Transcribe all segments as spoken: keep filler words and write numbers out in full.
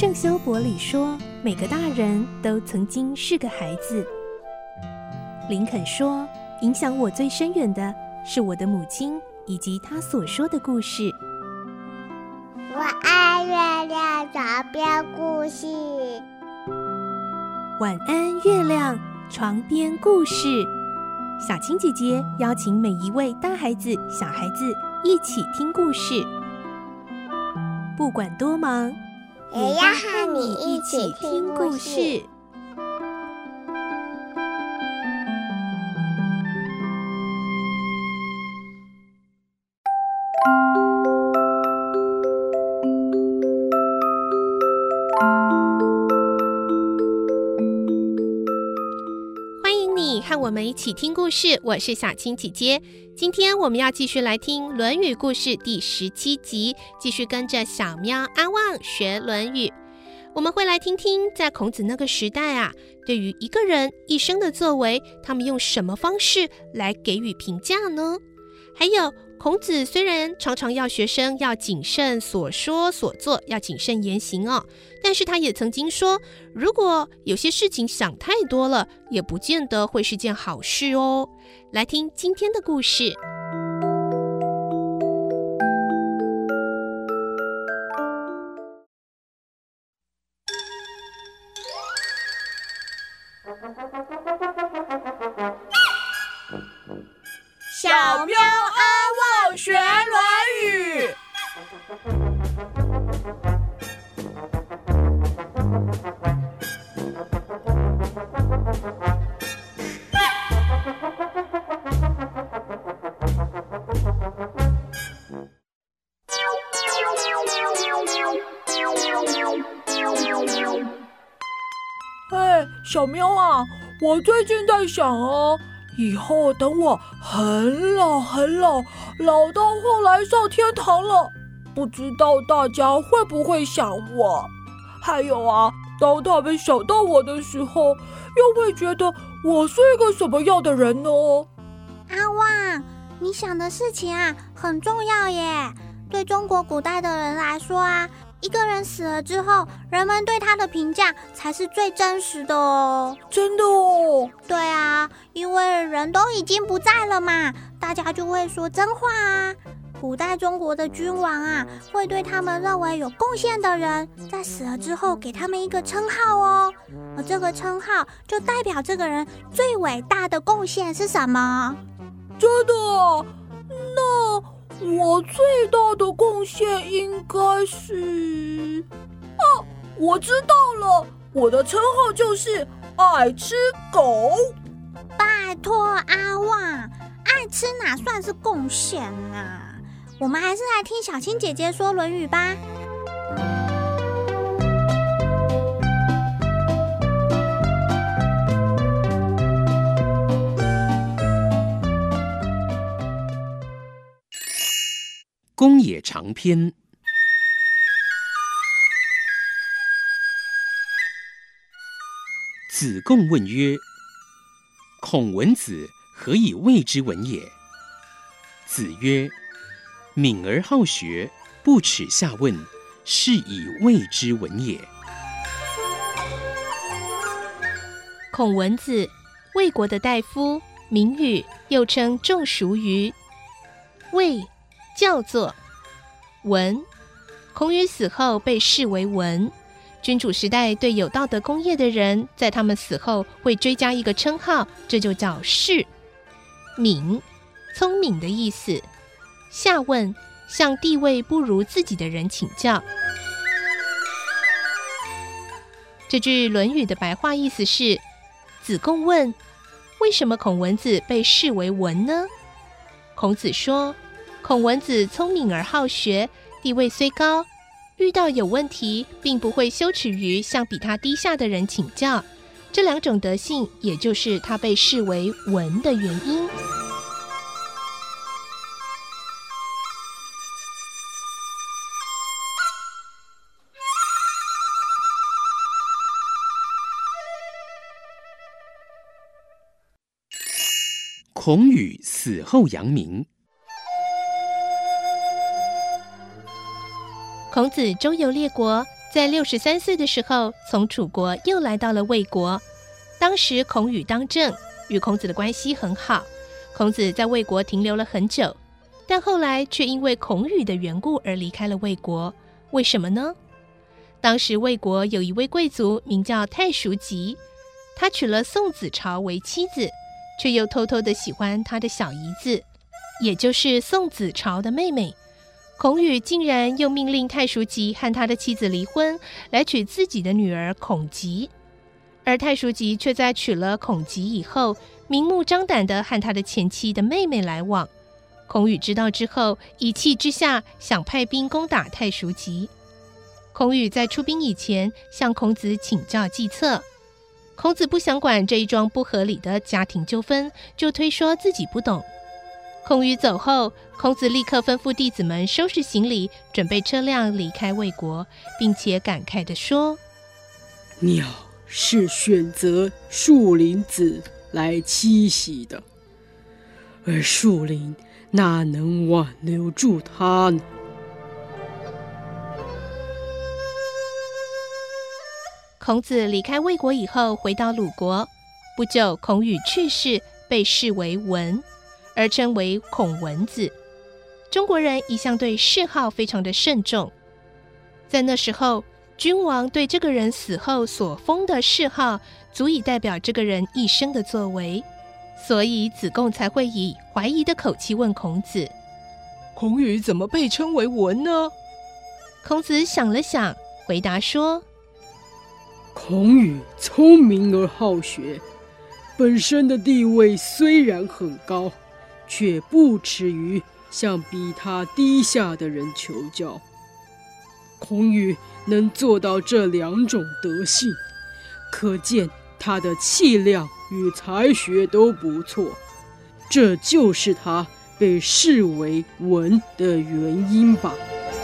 圣修伯里说，每个大人都曾经是个孩子。林肯说，影响我最深远的是我的母亲以及她所说的故事。 我爱月亮床边故事。 晚安，月亮床边故事。小青姐姐邀请每一位大孩子、小孩子一起听故事，不管多忙， 也要和你一起听故事。 和我们一起听故事，我是小青姐姐。今天我们要继续来听《论语》故事第十七集，继续跟着小喵阿旺学《论语》。我们会来听听，在孔子那个时代啊，对于一个人一生的作为，他们用什么方式来给予评价呢？还有，孔子虽然常常要学生要谨慎所说所做，要谨慎言行哦，但是他也曾经说，如果有些事情想太多了，也不见得会是件好事哦。来听今天的故事。 小喵阿旺学论语。哎，小喵啊，我最近在想哦，以后等我很老很老，老到后来上天堂了，不知道大家会不会想我？还有啊，当他们想到我的时候，又会觉得我是一个什么样的人呢？ 阿旺，你想的事情啊很重要耶。对中国古代的人来说啊，一个人死了之后，人们对他的评价才是最真实的哦。 真的哦？ 对啊，因为人都已经不在了嘛，大家就会说真话啊。古代中国的君王啊，会对他们认为有贡献的人，在死了之后给他们一个称号哦。而这个称号就代表这个人最伟大的贡献是什么？ 真的啊？那我最大的贡献应该是……啊，我知道了，我的称号就是爱吃狗。 拜托阿旺，爱吃哪算是贡献啊？我们还是来听小青姐姐说《论语》吧。 公冶长篇。子贡问曰：孔文子何以谓之文也？子曰：敏而好学，不耻下问，是以谓之文也。 孔文子，魏国的大夫，名羽，又称仲叔虞。魏叫做文，孔羽死后被视为文。君主时代对有道德功业的人，在他们死后会追加一个称号，这就叫士。敏，聪明的意思。下问，向地位不如自己的人请教。这句《论语》的白话意思是：子贡问，为什么孔文子被视为文呢？孔子说，孔文子聪明而好学，地位虽高，遇到有问题并不会羞耻于向比他低下的人请教，这两种德性也就是他被视为文的原因。 孔羽死后扬名。 孔子周游列国， 在六十三岁的时候，从楚国又来到了魏国。当时孔宇当政，与孔子的关系很好。孔子在魏国停留了很久，但后来却因为孔宇的缘故而离开了魏国。为什么呢？当时魏国有一位贵族名叫太叔吉，他娶了宋子朝为妻子，却又偷偷的喜欢他的小姨子，也就是宋子朝的妹妹。孔宇竟然又命令太叔吉和他的妻子离婚，来娶自己的女儿孔吉。而太叔吉却在娶了孔吉以后，明目张胆地和他的前妻的妹妹来往。孔宇知道之后，一气之下想派兵攻打太叔吉。孔宇在出兵以前向孔子请教计策，孔子不想管这一桩不合理的家庭纠纷，就推说自己不懂。孔宇走后，孔子立刻吩咐弟子们收拾行李，准备车辆离开魏国，并且感慨地说： 鸟是选择树林子来栖息的，而树林哪能挽留住它呢？ 孔子离开魏国以后，回到鲁国。不久，孔宇去世，被视为文，而称为孔文子。中国人一向对谥号非常的慎重，在那时候，君王对这个人死后所封的谥号，足以代表这个人一生的作为，所以子贡才会以怀疑的口气问孔子： 孔宇怎么被称为文呢？ 孔子想了想，回答说： 孔宇聪明而好学，本身的地位虽然很高，却不耻于向比他低下的人求教。孔宇能做到这两种德性，可见他的气量与才学都不错，这就是他被视为文的原因吧。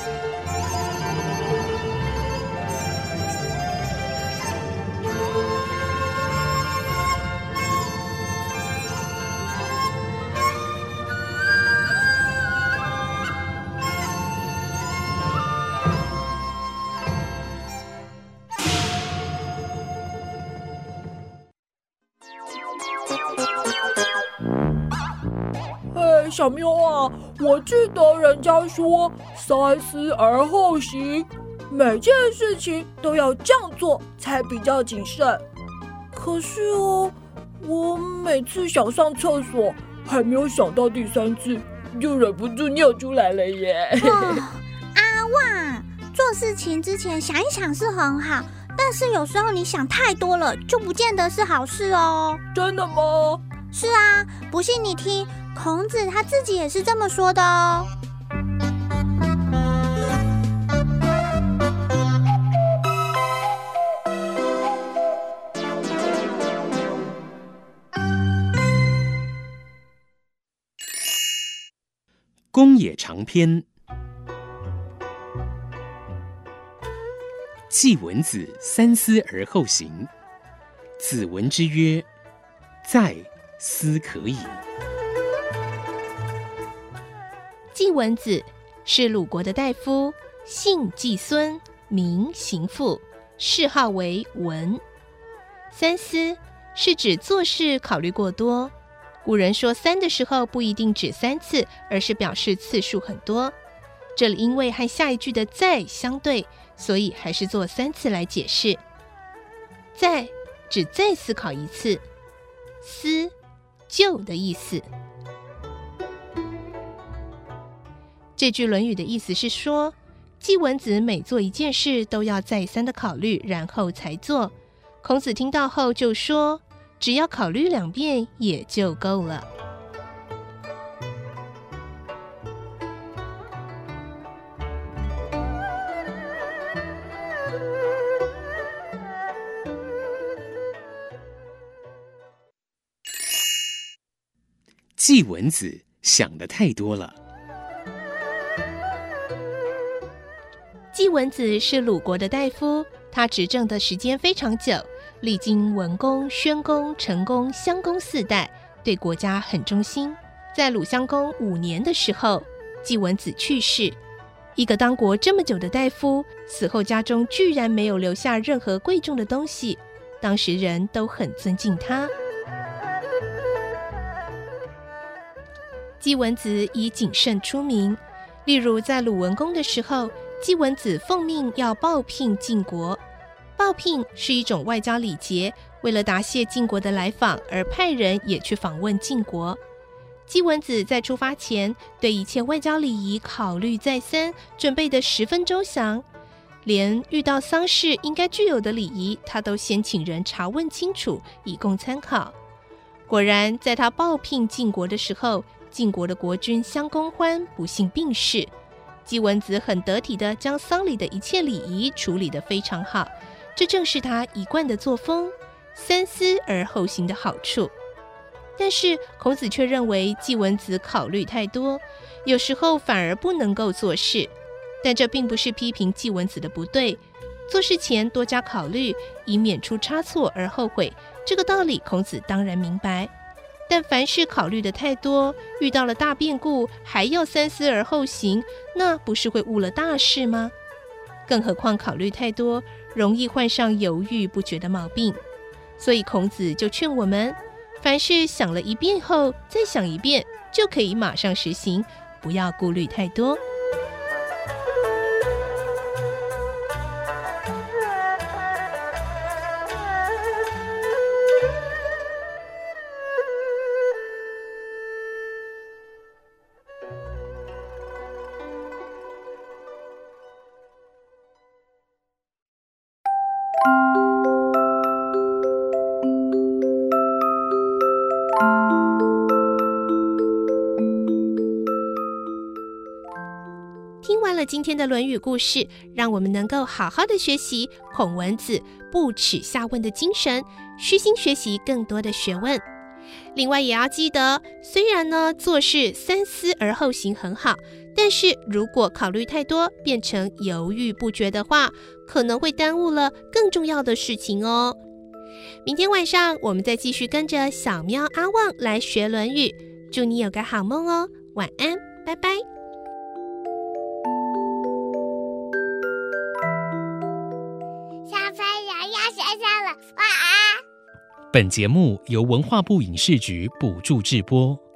小喵啊，我记得人家说三思而后行，每件事情都要这样做才比较谨慎。可是哦，我每次想上厕所，还没有想到第三次，就忍不住尿出来了耶。 哦，阿旺，做事情之前想一想是很好，但是有时候你想太多了，就不见得是好事哦。 真的吗？ 是啊，不信你听。孔子他自己也是这么说的哦。 公冶长篇。季文子三思而后行。子闻之曰：在，思可矣。 季文子是鲁国的大夫，姓季孙，名行父，谥号为文。三思是指做事考虑过多。古人说三的时候不一定指三次，而是表示次数很多。这里因为和下一句的在相对，所以还是做三次来解释。在指再思考一次，思就的意思。这句《论语》的意思是说，季文子每做一件事都要再三的考虑，然后才做。孔子听到后就说，只要考虑两遍也就够了。 季文子想的太多了。 季文子是鲁国的大夫，他执政的时间非常久，历经文公、宣公、成公、襄公四代，对国家很忠心。在鲁襄公五年的时候，季文子去世， 一个当国这么久的大夫，死后家中居然没有留下任何贵重的东西，当时人都很尊敬他。季文子以谨慎出名，例如在鲁文公的时候，季文子奉命要报聘晋国。报聘是一种外交礼节，为了答谢晋国的来访，而派人也去访问晋国。季文子在出发前，对一切外交礼仪考虑再三，准备得十分周详，连遇到丧事应该具有的礼仪，他都先请人查问清楚，以供参考。果然，在他报聘晋国的时候，晋国的国君襄公欢不幸病逝，季文子很得体地将丧礼的一切礼仪处理得非常好，这正是他一贯的作风，三思而后行的好处。但是孔子却认为季文子考虑太多，有时候反而不能够做事。但这并不是批评季文子的不对，做事前多加考虑，以免出差错而后悔，这个道理孔子当然明白。但凡事考虑的太多，遇到了大变故还要三思而后行，那不是会误了大事吗？更何况考虑太多，容易患上犹豫不决的毛病。所以孔子就劝我们，凡事想了一遍后再想一遍，就可以马上实行，不要顾虑太多。 听完了今天的论语故事，让我们能够好好的学习孔文子不耻下问的精神，虚心学习更多的学问。另外也要记得，虽然呢做事三思而后行很好，但是如果考虑太多，变成犹豫不决的话，可能会耽误了更重要的事情哦。明天晚上我们再继续跟着小喵阿旺来学论语，祝你有个好梦哦，晚安，拜拜。 本节目由文化部影视局补助制播。